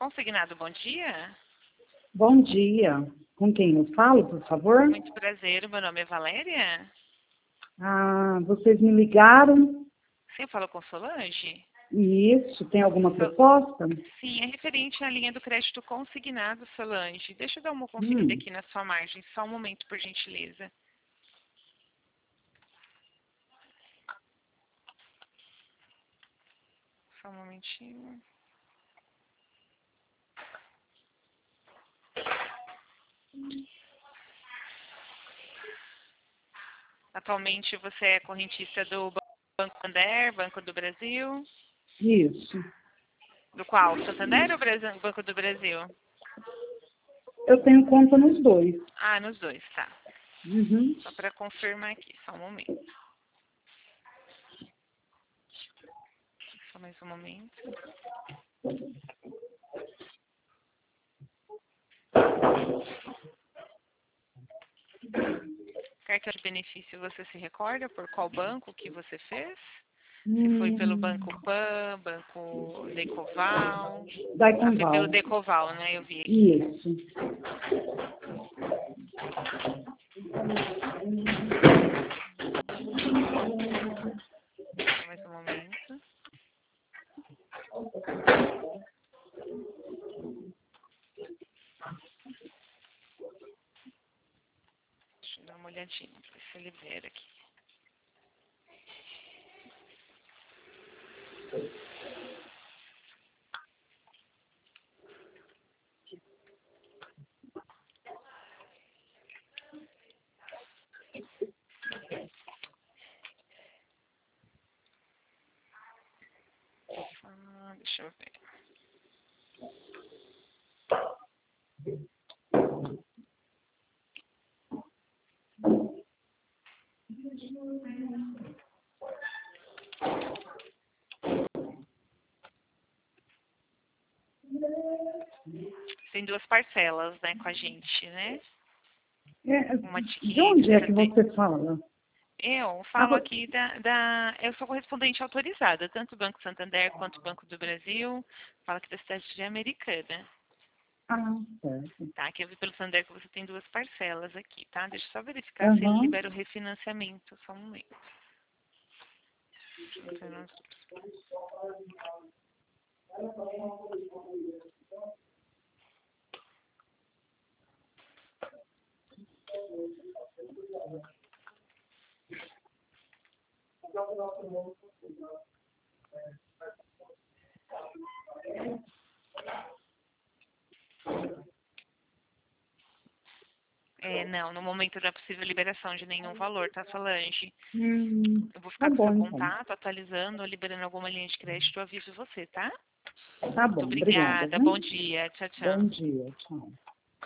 Consignado, bom dia. Bom dia. Com quem eu falo, por favor? Muito prazer, meu nome é Valéria. Ah, vocês me ligaram? Sim, eu falo com Solange? Isso, tem alguma proposta? Sim, é referente à linha do crédito consignado, Solange. Deixa eu dar uma conferida Hum, aqui na sua margem, só um momento, por gentileza. Só um momentinho. Atualmente você é correntista do Banco Santander, Banco do Brasil. isso. Do qual? Santander ou Banco do Brasil? Eu tenho conta nos dois. Ah, nos dois, tá. Uhum. Só para confirmar aqui, só um momento. Só mais um momento. Cartão de benefício, você se recorda por qual banco que você fez? Se foi pelo Hum, Banco Pan, Banco Decoval. da Ah, foi pelo Conval. Decoval, né? Eu vi aqui. Isso. Só mais um momento. Deixa eu dar uma olhadinha, ver se ele libera aqui. Deixa eu ver. Tem duas parcelas, né, com a gente, né? Uma de De onde é que 570. você fala? Eu Ah, falo aqui eu sou correspondente autorizada, tanto o Banco Santander quanto o Banco do Brasil. Falo aqui da cidade de Americana. certo. Tá, que eu vi pelo Santander que você tem duas parcelas aqui, tá? Deixa eu só verificar se ele Aham. libera o refinanciamento. Só um momento. Não, no momento não é possível liberação de nenhum valor, tá, Solange? Eu vou Tá ficar com o seu bom, então. contato, atualizando, liberando alguma linha de crédito, eu aviso você, tá? Tá Muito bom, obrigada, obrigada, bom viu? dia, tchau, tchau. Bom dia, tchau.